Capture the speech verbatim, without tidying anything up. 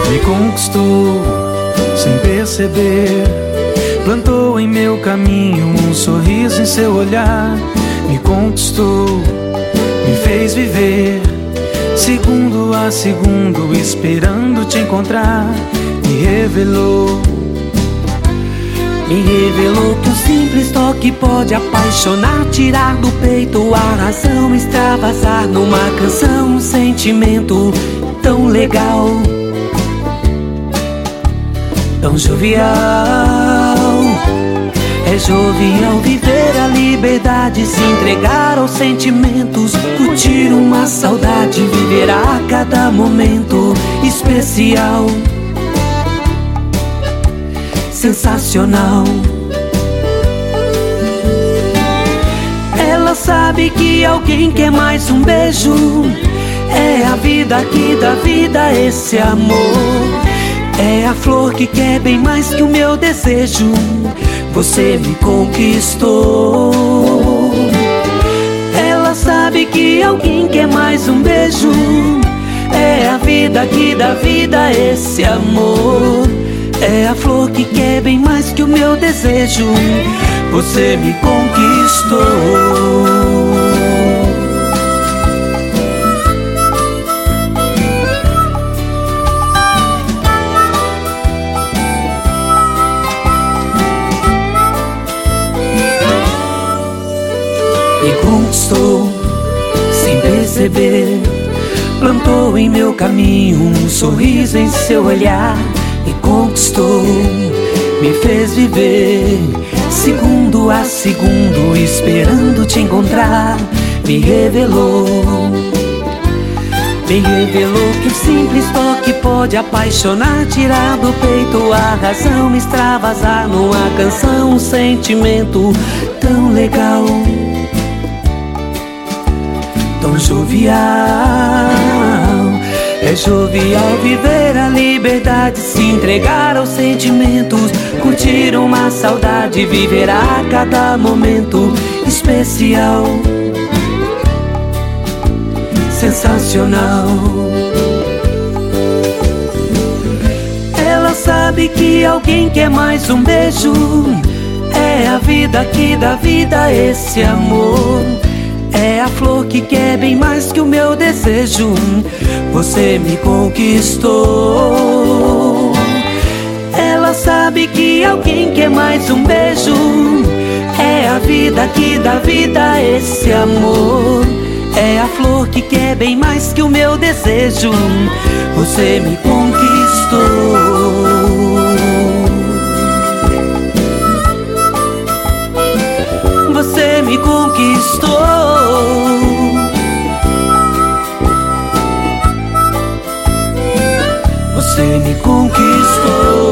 Me conquistou sem perceber, plantou em meu caminho um sorriso em seu olhar. Me conquistou, me fez viver, segundo a segundo, esperando te encontrar. Me revelou, me revelou que um simples toque pode apaixonar, tirar do peito a razão, extravasar numa canção um sentimento tão legal, tão jovial. É jovial viver a liberdade, se entregar aos sentimentos, curtir uma saudade, viver a cada momento especial, sensacional. Ela sabe que alguém quer mais um beijo, é a vida que dá vida, esse amor. É a flor que quer bem mais que o meu desejo. Você me conquistou. Ela sabe que alguém quer mais um beijo, é a vida que dá vida, esse amor. É a flor que quer bem mais que o meu desejo. Você me conquistou. Me conquistou sem perceber, plantou em meu caminho um sorriso em seu olhar. Me conquistou, me fez viver, segundo a segundo, esperando te encontrar. Me revelou, me revelou que um simples toque pode apaixonar, tirar do peito a razão, extravasar numa canção um sentimento tão legal, tão jovial. É jovial viver a liberdade, se entregar aos sentimentos, curtir uma saudade, viver a cada momento especial, sensacional. Ela sabe que alguém quer mais um beijo, é a vida que dá vida, esse amor. É a flor que quer bem mais que o meu desejo. Você me conquistou. Ela sabe que alguém quer mais um beijo, é a vida que dá vida, esse amor. É a flor que quer bem mais que o meu desejo. Você me conquistou. Você me conquistou. Você me conquistou.